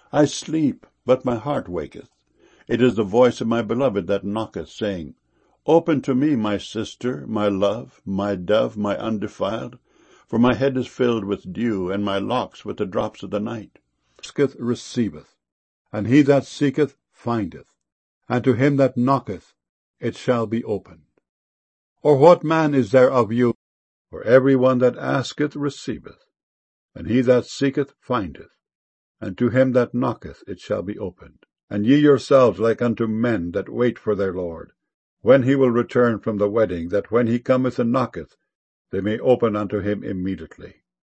I sleep, but my heart waketh. It is the voice of my beloved that knocketh, saying, Open to me, my sister, my love, my dove, my undefiled, for my head is filled with dew, and my locks with the drops of the night. Asketh receiveth, and he that seeketh findeth, and to him that knocketh it shall be opened. Or what man is there of you? For every one that asketh receiveth, and he that seeketh findeth, and to him that knocketh it shall be opened. And ye yourselves like unto men that wait for their Lord, when he will return from the wedding, that when he cometh and knocketh, they may open unto him immediately.